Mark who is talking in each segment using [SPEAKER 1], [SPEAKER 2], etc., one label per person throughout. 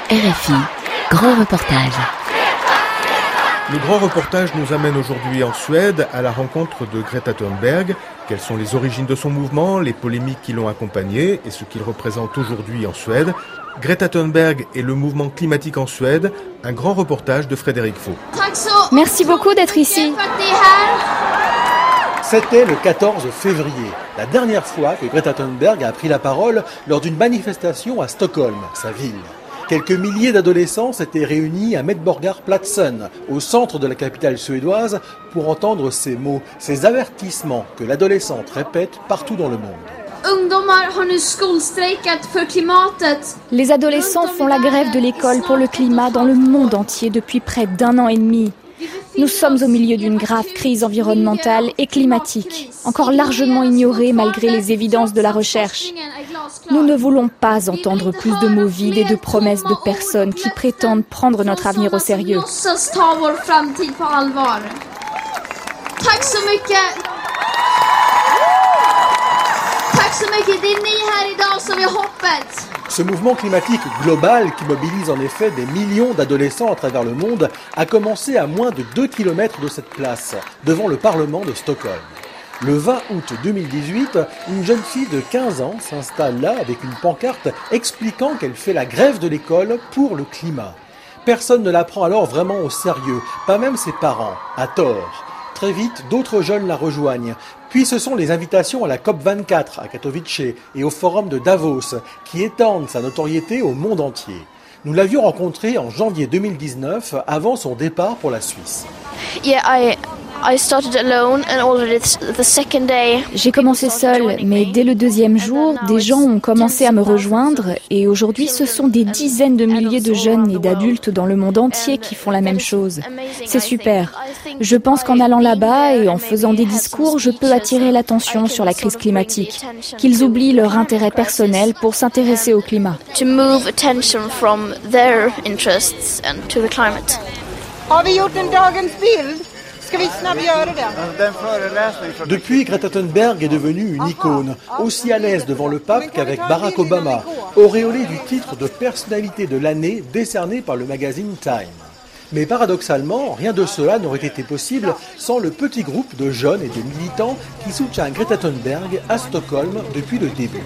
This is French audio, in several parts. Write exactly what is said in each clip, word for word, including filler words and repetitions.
[SPEAKER 1] R F I, grand reportage.
[SPEAKER 2] Le grand reportage nous amène aujourd'hui en Suède à la rencontre de Greta Thunberg. Quelles sont les origines de son mouvement, les polémiques qui l'ont accompagné et ce qu'il représente aujourd'hui en Suède. Greta Thunberg et le mouvement climatique en Suède, un grand reportage de Frédéric Faux.
[SPEAKER 3] Merci beaucoup d'être ici.
[SPEAKER 4] C'était le quatorze février, la dernière fois que Greta Thunberg a pris la parole lors d'une manifestation à Stockholm, sa ville. Quelques milliers d'adolescents s'étaient réunis à Medborgarplatsen, au centre de la capitale suédoise, pour entendre ces mots, ces avertissements que l'adolescente répète partout dans le monde.
[SPEAKER 3] Les adolescents font la grève de l'école pour le climat dans le monde entier depuis près d'un an et demi. Nous sommes au milieu d'une grave crise environnementale et climatique, encore largement ignorée malgré les évidences de la recherche. Nous ne voulons pas entendre plus de mots vides et de promesses de personnes qui prétendent prendre notre avenir au sérieux.
[SPEAKER 4] Ce mouvement climatique global qui mobilise en effet des millions d'adolescents à travers le monde a commencé à moins de deux kilomètres de cette place, devant le Parlement de Stockholm. Le vingt août deux mille dix-huit, une jeune fille de quinze ans s'installe là avec une pancarte expliquant qu'elle fait la grève de l'école pour le climat. Personne ne la prend alors vraiment au sérieux, pas même ses parents, à tort. Très vite, d'autres jeunes la rejoignent. Puis ce sont les invitations à la COP vingt-quatre à Katowice et au forum de Davos qui étendent sa notoriété au monde entier. Nous l'avions rencontrée en janvier deux mille dix-neuf, avant son départ pour la Suisse.
[SPEAKER 5] Yeah, I...
[SPEAKER 3] J'ai commencé seule, mais dès le deuxième jour, des gens ont commencé à me rejoindre et aujourd'hui ce sont des dizaines de milliers de jeunes et d'adultes dans le monde entier qui font la même chose. C'est super. Je pense qu'en allant là-bas et en faisant des discours, je peux attirer l'attention sur la crise climatique, qu'ils oublient leur intérêt personnel pour s'intéresser au climat.
[SPEAKER 5] To move attention from their interests and to the climate.
[SPEAKER 6] Har vi gjort en dagens bild?
[SPEAKER 4] Depuis, Greta Thunberg est devenue une icône, aussi à l'aise devant le pape qu'avec Barack Obama, auréolée du titre de personnalité de l'année décerné par le magazine Time. Mais paradoxalement, rien de cela n'aurait été possible sans le petit groupe de jeunes et de militants qui soutient Greta Thunberg à Stockholm depuis le début.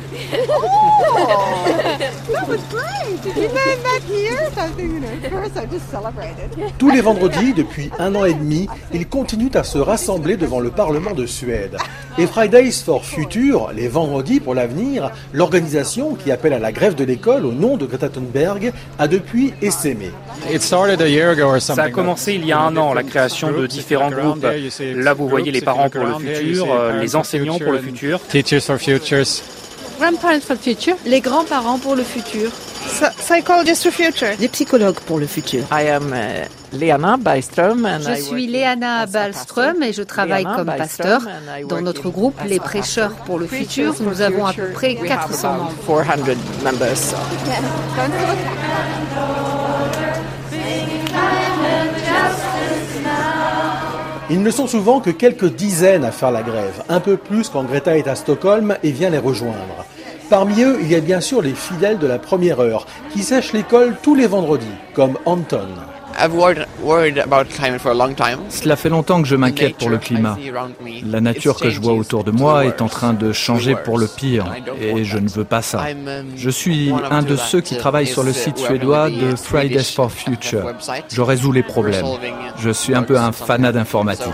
[SPEAKER 4] Tous les vendredis, depuis un an et demi, ils continuent à se rassembler devant le Parlement de Suède. Et Fridays for Future, les vendredis pour l'avenir, l'organisation qui appelle à la grève de l'école au nom de Greta Thunberg, a depuis essaimé.
[SPEAKER 7] Ça a commencé il y a un an, la création de différents groupes. Là, vous voyez les parents pour le futur, les enseignants pour le futur.
[SPEAKER 8] Teachers for Futures.
[SPEAKER 9] Grandparents for Future. Les grands-parents pour le futur.
[SPEAKER 6] Psychologists for Future.
[SPEAKER 1] Les psychologues pour le futur.
[SPEAKER 10] I am uh, Leana Ballström. And
[SPEAKER 9] je suis Leana Ballström et je travaille comme pasteur. Dans notre groupe, les prêcheurs pour le futur, nous avons à peu près quatre cents membres.
[SPEAKER 10] four hundred members.
[SPEAKER 4] Ils ne sont souvent que quelques dizaines à faire la grève, un peu plus quand Greta est à Stockholm et vient les rejoindre. Parmi eux, il y a bien sûr les fidèles de la première heure, qui sèchent l'école tous les vendredis, comme Anton.
[SPEAKER 11] Cela fait longtemps que je m'inquiète pour le climat. La nature que je vois autour de moi est en train de changer pour le pire et je ne veux pas ça. Je suis un de ceux qui travaillent sur le site suédois de Fridays for Future. Je résous les problèmes. Je suis un peu un fanat d'informatique.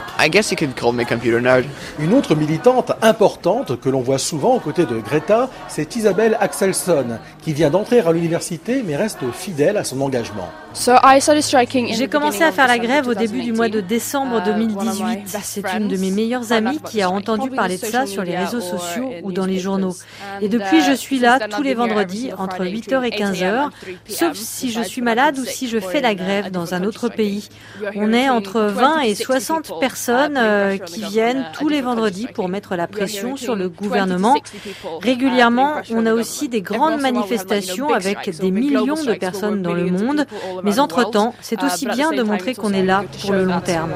[SPEAKER 4] Une autre militante importante que l'on voit souvent aux côtés de Greta, c'est Isabelle Axelsson, qui vient d'entrer à l'université mais reste fidèle à son engagement.
[SPEAKER 12] J'ai commencé à faire la grève au début du mois de décembre deux mille dix-huit. C'est une de mes meilleures amies qui a entendu parler de ça sur les réseaux sociaux ou dans les journaux. Et depuis, je suis là tous les vendredis entre huit heures et quinze heures, sauf si je suis malade ou si je fais la grève dans un autre pays. On est entre vingt et soixante personnes euh, qui viennent tous les vendredis pour mettre la pression sur le gouvernement. Régulièrement, on a aussi des grandes manifestations avec des millions de personnes dans le monde. Mais entre-temps, c'est c'est aussi bien de montrer qu'on est là pour le long terme.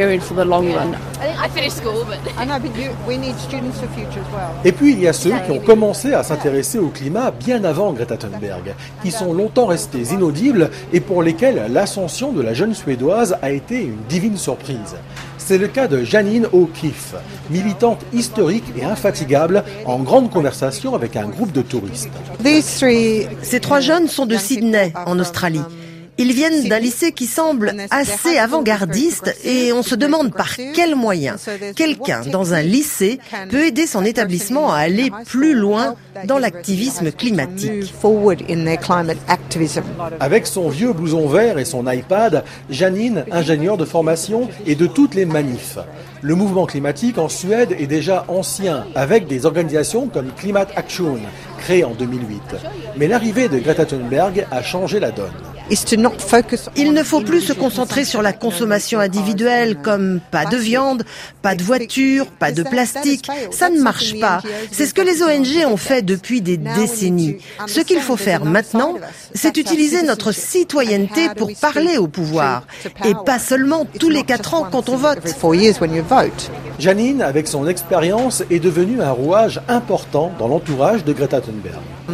[SPEAKER 4] Et puis il y a ceux qui ont commencé à s'intéresser au climat bien avant Greta Thunberg, qui sont longtemps restés inaudibles et pour lesquels l'ascension de la jeune Suédoise a été une divine surprise. C'est le cas de Janine O'Keefe, militante historique et infatigable, en grande conversation avec un groupe de touristes.
[SPEAKER 8] Ces trois jeunes sont de Sydney, en Australie. Ils viennent d'un lycée qui semble assez avant-gardiste et on se demande par quels moyens quelqu'un dans un lycée peut aider son établissement à aller plus loin dans l'activisme climatique.
[SPEAKER 4] Avec son vieux blouson vert et son iPad, Janine, ingénieure de formation, est de toutes les manifs. Le mouvement climatique en Suède est déjà ancien, avec des organisations comme Climate Action, créée en deux mille huit. Mais l'arrivée de Greta Thunberg a changé la donne.
[SPEAKER 8] Il ne faut plus se concentrer sur la consommation individuelle, comme pas de viande, pas de voiture, pas de plastique. Ça ne marche pas. C'est ce que les O N G ont fait depuis des décennies. Ce qu'il faut faire maintenant, c'est utiliser notre citoyenneté pour parler au pouvoir, et pas seulement tous les quatre ans quand on vote.
[SPEAKER 4] Janine, avec son expérience, est devenue un rouage important dans l'entourage de Greta Thunberg.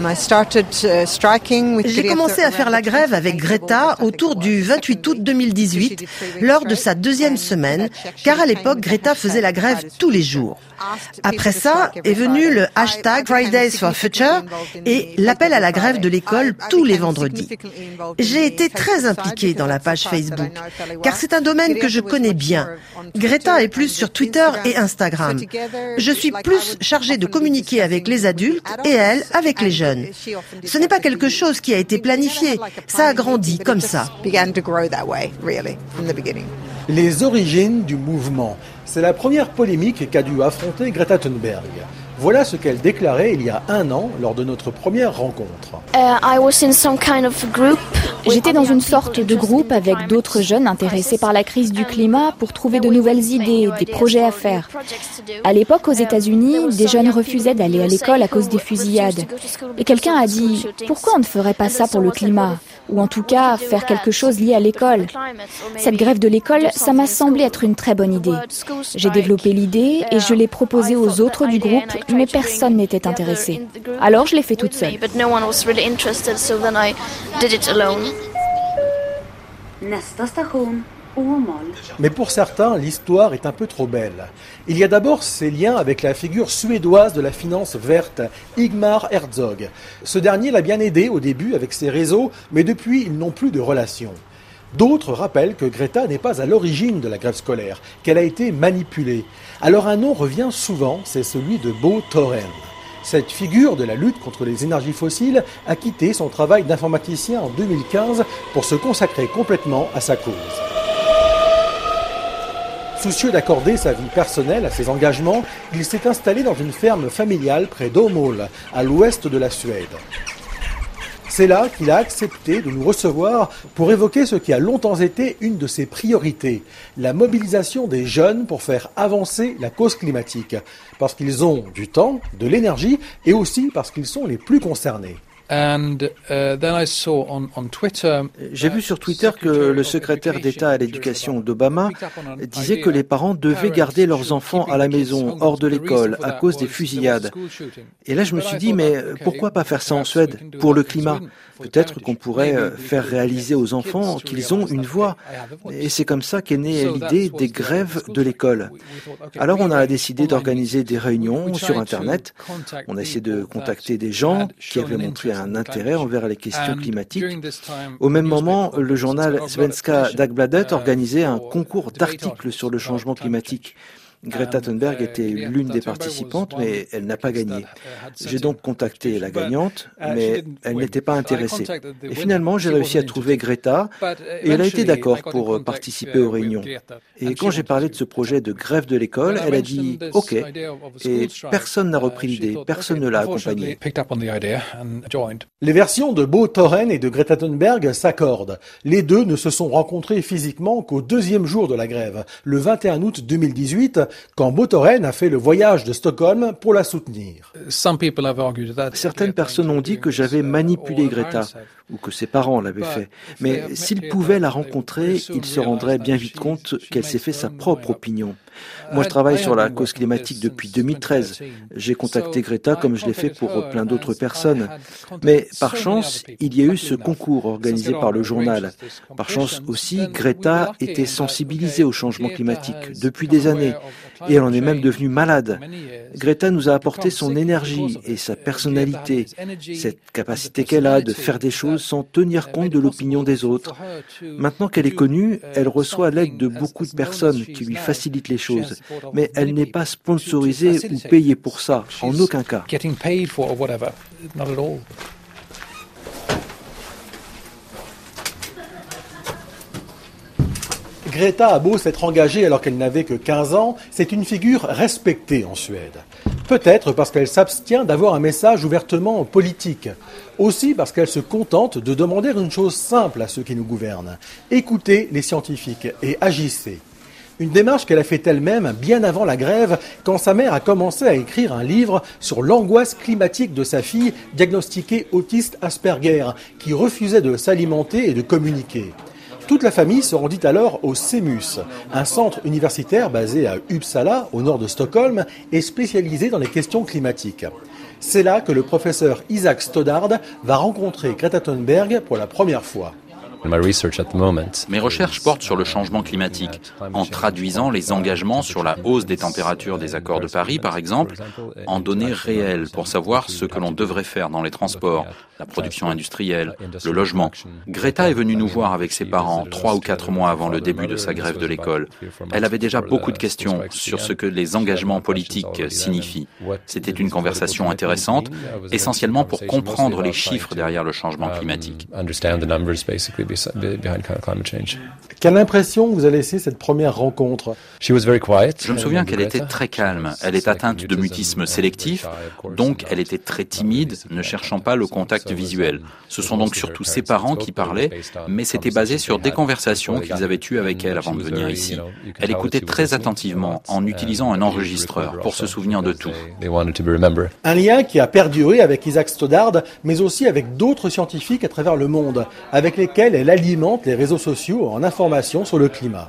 [SPEAKER 8] J'ai commencé à faire la grève avec Greta autour du vingt-huit août deux mille dix-huit, lors de sa deuxième semaine, car à l'époque, Greta faisait la grève tous les jours. Après ça est venu le hashtag Fridays for Future et l'appel à la grève de l'école tous les vendredis. J'ai été très impliquée dans la page Facebook, car c'est un domaine que je connais bien. Greta est plus sur Twitter et Instagram. Je suis plus chargée de communiquer avec les adultes et elle avec les jeunes. Ce n'est pas quelque chose qui a été planifié, ça a grandi comme ça.
[SPEAKER 4] Les origines du mouvement. C'est la première polémique qu'a dû affronter Greta Thunberg. Voilà ce qu'elle déclarait il y a un an lors de notre première rencontre.
[SPEAKER 3] J'étais dans une sorte de groupe avec d'autres jeunes intéressés par la crise du climat pour trouver de nouvelles idées, des projets à faire. À l'époque, aux États-Unis, des jeunes refusaient d'aller à l'école à cause des fusillades. Et quelqu'un a dit « Pourquoi on ne ferait pas ça pour le climat ?» Ou en tout cas, faire quelque chose lié à l'école. Cette grève de l'école, ça m'a semblé être une très bonne idée. J'ai développé l'idée et je l'ai proposée aux autres du groupe, mais personne n'était intéressé. Alors je l'ai fait toute seule.
[SPEAKER 4] Mais pour certains, l'histoire est un peu trop belle. Il y a d'abord ces liens avec la figure suédoise de la finance verte, Ingmar Herzog. Ce dernier l'a bien aidé au début avec ses réseaux, mais depuis, ils n'ont plus de relations. D'autres rappellent que Greta n'est pas à l'origine de la grève scolaire, qu'elle a été manipulée. Alors un nom revient souvent, c'est celui de Bo Thorén. Cette figure de la lutte contre les énergies fossiles a quitté son travail d'informaticien en deux mille quinze pour se consacrer complètement à sa cause. Soucieux d'accorder sa vie personnelle à ses engagements, il s'est installé dans une ferme familiale près d'Åmål, à l'ouest de la Suède. C'est là qu'il a accepté de nous recevoir pour évoquer ce qui a longtemps été une de ses priorités, la mobilisation des jeunes pour faire avancer la cause climatique, parce qu'ils ont du temps, de l'énergie et aussi parce qu'ils sont les plus concernés.
[SPEAKER 13] J'ai vu sur Twitter que le secrétaire d'État à l'éducation d'Obama disait que les parents devaient garder leurs enfants à la maison, hors de l'école, à cause des fusillades. Et là, je me suis dit, mais pourquoi pas faire ça en Suède, pour le climat ? Peut-être qu'on pourrait faire réaliser aux enfants qu'ils ont une voix. Et c'est comme ça qu'est née l'idée des grèves de l'école. Alors on a décidé d'organiser des réunions sur Internet. On a essayé de contacter des gens qui avaient montré un intérêt envers les questions climatiques. Au même moment, le journal Svenska Dagbladet organisait un concours d'articles sur le changement climatique. Greta Thunberg était l'une des participantes, mais elle n'a pas gagné. J'ai donc contacté la gagnante, mais elle n'était pas intéressée. Et finalement, j'ai réussi à trouver Greta, et elle a été d'accord pour participer aux réunions. Et quand j'ai parlé de ce projet de grève de l'école, elle a dit « OK ». Et personne n'a repris l'idée, personne ne l'a accompagnée.
[SPEAKER 4] Les versions de Bo Thorén et de Greta Thunberg s'accordent. Les deux ne se sont rencontrés physiquement qu'au deuxième jour de la grève, le vingt et un août deux mille dix-huit, quand Botoren a fait le voyage de Stockholm pour la soutenir.
[SPEAKER 13] Certaines personnes ont dit que j'avais manipulé Greta, ou que ses parents l'avaient fait. Mais s'ils pouvaient la rencontrer, ils se rendraient bien vite compte qu'elle s'est fait sa propre opinion. Moi, je travaille sur la cause climatique depuis deux mille treize. J'ai contacté Greta comme je l'ai fait pour plein d'autres personnes. Mais par chance, il y a eu ce concours organisé par le journal. Par chance aussi, Greta était sensibilisée au changement climatique depuis des années. Et elle en est même devenue malade. Greta nous a apporté son énergie et sa personnalité, cette capacité qu'elle a de faire des choses sans tenir compte de l'opinion des autres. Maintenant qu'elle est connue, elle reçoit l'aide de beaucoup de personnes qui lui facilitent les choses. Mais elle n'est pas sponsorisée ou payée pour ça, en aucun cas.
[SPEAKER 4] Greta a beau s'être engagée alors qu'elle n'avait que quinze ans, c'est une figure respectée en Suède. Peut-être parce qu'elle s'abstient d'avoir un message ouvertement politique. Aussi parce qu'elle se contente de demander une chose simple à ceux qui nous gouvernent. Écoutez les scientifiques et agissez. Une démarche qu'elle a faite elle-même bien avant la grève, quand sa mère a commencé à écrire un livre sur l'angoisse climatique de sa fille diagnostiquée autiste Asperger, qui refusait de s'alimenter et de communiquer. Toute la famille se rendit alors au CEMUS, un centre universitaire basé à Uppsala, au nord de Stockholm, et spécialisé dans les questions climatiques. C'est là que le professeur Isaac Stoddard va rencontrer Greta Thunberg pour la première fois.
[SPEAKER 14] Mes recherches portent sur le changement climatique, en traduisant les engagements sur la hausse des températures des accords de Paris, par exemple, en données réelles pour savoir ce que l'on devrait faire dans les transports, la production industrielle, le logement. Greta est venue nous voir avec ses parents trois ou quatre mois avant le début de sa grève de l'école. Elle avait déjà beaucoup de questions sur ce que les engagements politiques signifient. C'était une conversation intéressante, essentiellement pour comprendre les chiffres derrière le changement climatique.
[SPEAKER 4] Quelle impression vous a laissé cette première rencontre ?
[SPEAKER 14] Je me souviens qu'elle était très calme. Elle est atteinte de mutisme sélectif, donc elle était très timide, ne cherchant pas le contact visuel. Ce sont donc surtout ses parents qui parlaient, mais c'était basé sur des conversations qu'ils avaient eues avec elle avant de venir ici. Elle écoutait très attentivement en utilisant un enregistreur pour se souvenir de tout.
[SPEAKER 4] Un lien qui a perduré avec Isaac Stoddard, mais aussi avec d'autres scientifiques à travers le monde, avec lesquels elle alimente les réseaux sociaux en information sur le climat.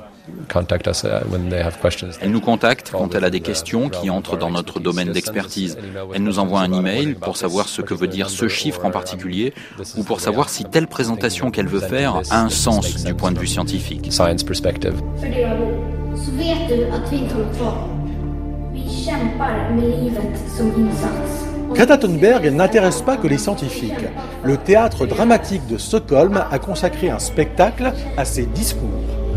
[SPEAKER 14] Elle nous contacte quand elle a des questions qui entrent dans notre domaine d'expertise. Elle nous envoie un email pour savoir ce que veut dire ce chiffre en particulier ou pour savoir si telle présentation qu'elle veut faire a un sens du point de vue scientifique.
[SPEAKER 4] Greta Thunberg n'intéresse pas que les scientifiques. Le théâtre dramatique de Stockholm a consacré un spectacle à ses discours.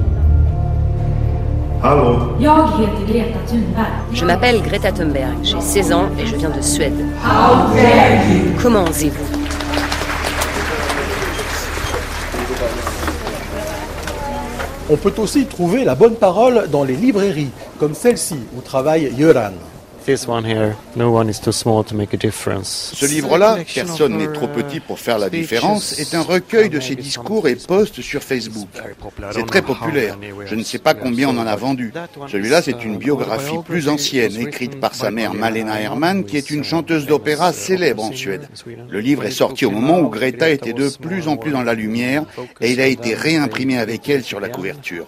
[SPEAKER 15] Je m'appelle Greta Thunberg, j'ai seize ans et je viens de Suède. Comment osez-vous ?
[SPEAKER 4] On peut aussi trouver la bonne parole dans les librairies, comme celle-ci où travaille Göran.
[SPEAKER 16] Ce livre-là, Personne n'est trop petit pour faire la différence, est un recueil de ses discours et posts sur Facebook. C'est très populaire. Je ne sais pas combien on en a vendu. Celui-là, c'est une biographie plus ancienne, écrite par sa mère Malena Herman, qui est une chanteuse d'opéra célèbre en Suède. Le livre est sorti au moment où Greta était de plus en plus dans la lumière et il a été réimprimé avec elle sur la couverture.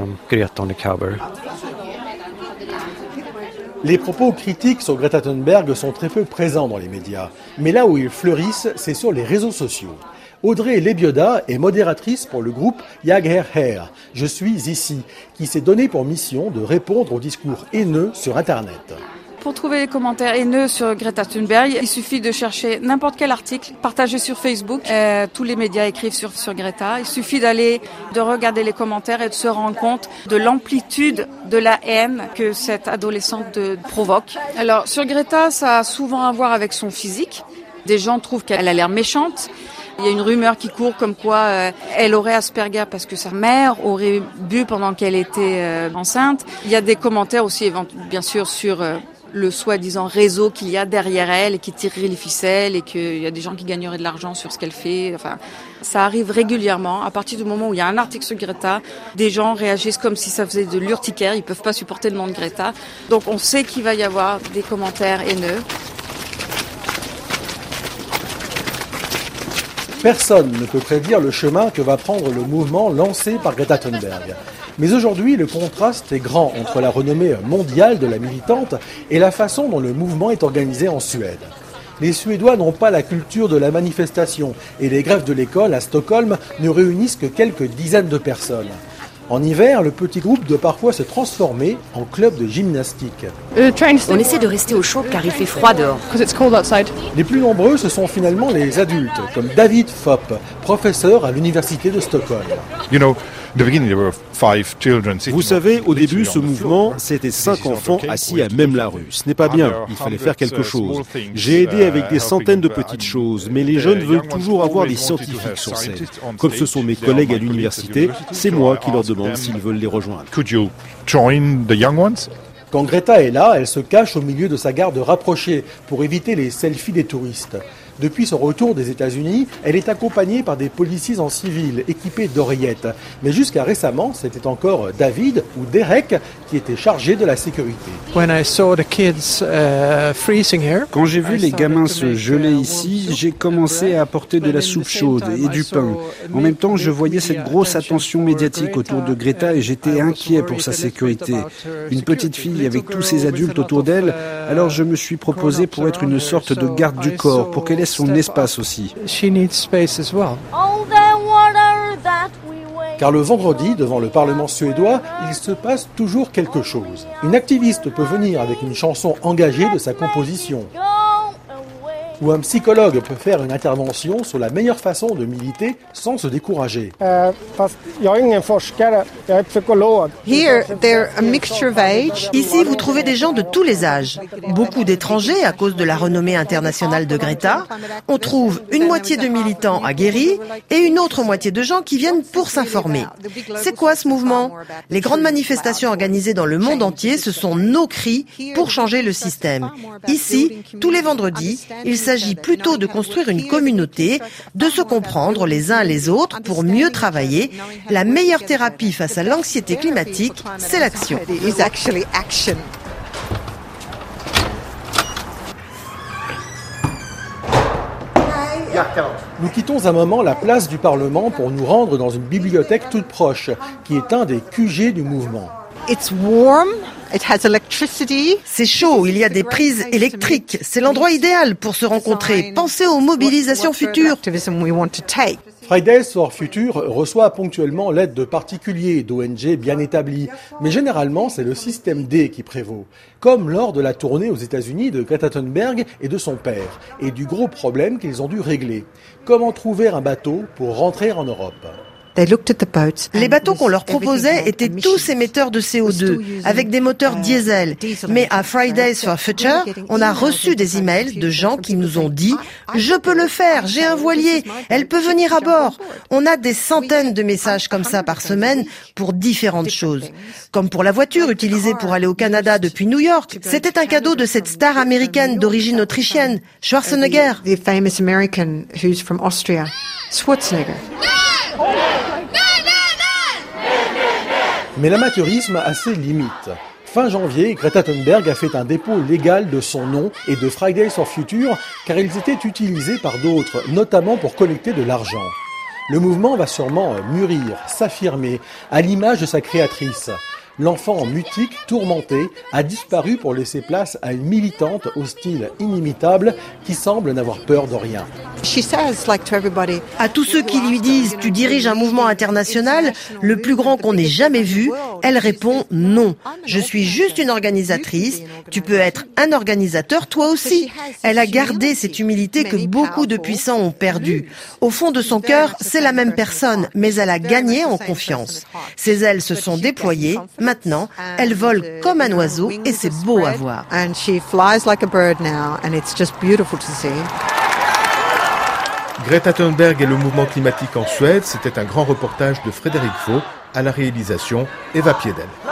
[SPEAKER 4] Les propos critiques sur Greta Thunberg sont très peu présents dans les médias. Mais là où ils fleurissent, c'est sur les réseaux sociaux. Audrey Lebioda est modératrice pour le groupe Jag är här, Je suis ici, qui s'est donné pour mission de répondre aux discours haineux sur Internet.
[SPEAKER 17] Pour trouver les commentaires haineux sur Greta Thunberg, il suffit de chercher n'importe quel article partagé sur Facebook. Euh, tous les médias écrivent sur, sur Greta. Il suffit d'aller, de regarder les commentaires et de se rendre compte de l'amplitude de la haine que cette adolescente de, provoque. Alors, sur Greta, ça a souvent à voir avec son physique. Des gens trouvent qu'elle a l'air méchante. Il y a une rumeur qui court comme quoi euh, elle aurait Asperger parce que sa mère aurait bu pendant qu'elle était euh, enceinte. Il y a des commentaires aussi, bien sûr, sur... Euh, le soi-disant réseau qu'il y a derrière elle et qui tirerait les ficelles et qu'il y a des gens qui gagneraient de l'argent sur ce qu'elle fait. Enfin, ça arrive régulièrement. À partir du moment où il y a un article sur Greta, des gens réagissent comme si ça faisait de l'urticaire. Ils peuvent pas supporter le nom de Greta. Donc on sait qu'il va y avoir des commentaires haineux.
[SPEAKER 4] Personne ne peut prédire le chemin que va prendre le mouvement lancé par Greta Thunberg. Mais aujourd'hui, le contraste est grand entre la renommée mondiale de la militante et la façon dont le mouvement est organisé en Suède. Les Suédois n'ont pas la culture de la manifestation et les grèves de l'école à Stockholm ne réunissent que quelques dizaines de personnes. En hiver, le petit groupe doit parfois se transformer en club de gymnastique.
[SPEAKER 15] On essaie de rester au chaud car il fait froid dehors.
[SPEAKER 4] Les plus nombreux, ce sont finalement les adultes, comme David Fopp, professeur à l'université de Stockholm.
[SPEAKER 18] Vous savez, au début, ce mouvement, c'était cinq enfants assis à même la rue. Ce n'est pas bien, il fallait faire quelque chose. J'ai aidé avec des centaines de petites choses, mais les jeunes veulent toujours avoir des scientifiques sur scène. Comme ce sont mes collègues à l'université, c'est moi qui leur demande s'ils veulent les rejoindre.
[SPEAKER 4] Quand Greta est là, elle se cache au milieu de sa garde rapprochée pour éviter les selfies des touristes. Depuis son retour des États-Unis, elle est accompagnée par des policiers en civil équipés d'oreillettes. Mais jusqu'à récemment, c'était encore David ou Derek qui étaient chargés de la sécurité.
[SPEAKER 19] Quand j'ai vu les gamins se geler ici, j'ai commencé à apporter de la soupe chaude et du pain. En même temps, je voyais cette grosse attention médiatique autour de Greta et j'étais inquiet pour sa sécurité. Une petite fille avec tous ces adultes autour d'elle, alors je me suis proposé pour être une sorte de garde du corps, pour qu'elle ait son espace aussi.
[SPEAKER 4] Car le vendredi, devant le Parlement suédois, il se passe toujours quelque chose. Une activiste peut venir avec une chanson engagée de sa composition. Ou un psychologue peut faire une intervention sur la meilleure façon de militer sans se décourager.
[SPEAKER 8] Ici, vous trouvez des gens de tous les âges. Beaucoup d'étrangers à cause de la renommée internationale de Greta. On trouve une moitié de militants aguerris et une autre moitié de gens qui viennent pour s'informer. C'est quoi ce mouvement? Les grandes manifestations organisées dans le monde entier, ce sont nos cris pour changer le système. Ici, tous les vendredis, il s'agit Il s'agit plutôt de construire une communauté, de se comprendre les uns les autres pour mieux travailler. La meilleure thérapie face à l'anxiété climatique, c'est l'action.
[SPEAKER 4] Nous quittons un moment la place du Parlement pour nous rendre dans une bibliothèque toute proche, qui est un des Q G du mouvement.
[SPEAKER 8] It's warm. It has electricity. C'est chaud, il y a des prises électriques. C'est l'endroit idéal pour se rencontrer. Pensez aux mobilisations futures.
[SPEAKER 4] Fridays for Future reçoit ponctuellement l'aide de particuliers, d'O N G bien établis. Mais généralement, c'est le système D qui prévaut. Comme lors de la tournée aux États-Unis de Greta Thunberg et de son père. Et du gros problème qu'ils ont dû régler. Comment trouver un bateau pour rentrer en Europe?
[SPEAKER 8] Les bateaux qu'on leur proposait étaient tous émetteurs de C O deux, avec des moteurs diesel. Mais à Fridays for Future, on a reçu des emails de gens qui nous ont dit « Je peux le faire, j'ai un voilier, elle peut venir à bord ». On a des centaines de messages comme ça par semaine pour différentes choses. Comme pour la voiture utilisée pour aller au Canada depuis New York. C'était un cadeau de cette star américaine d'origine autrichienne, Schwarzenegger.
[SPEAKER 4] Mais l'amateurisme a ses limites. Fin janvier, Greta Thunberg a fait un dépôt légal de son nom et de Fridays for Future car ils étaient utilisés par d'autres, notamment pour collecter de l'argent. Le mouvement va sûrement mûrir, s'affirmer, à l'image de sa créatrice. L'enfant mutique, tourmenté, a disparu pour laisser place à une militante au style inimitable qui semble n'avoir peur de rien.
[SPEAKER 8] À tous ceux qui lui disent « Tu diriges un mouvement international, le plus grand qu'on ait jamais vu », elle répond « Non, je suis juste une organisatrice, tu peux être un organisateur toi aussi ». Elle a gardé cette humilité que beaucoup de puissants ont perdue. Au fond de son cœur, c'est la même personne, mais elle a gagné en confiance. Ses ailes se sont déployées. Maintenant, elle vole comme un oiseau et c'est beau à voir.
[SPEAKER 2] Greta Thunberg et le mouvement climatique en Suède, c'était un grand reportage de Frédéric Faux, à la réalisation Eva Piedel.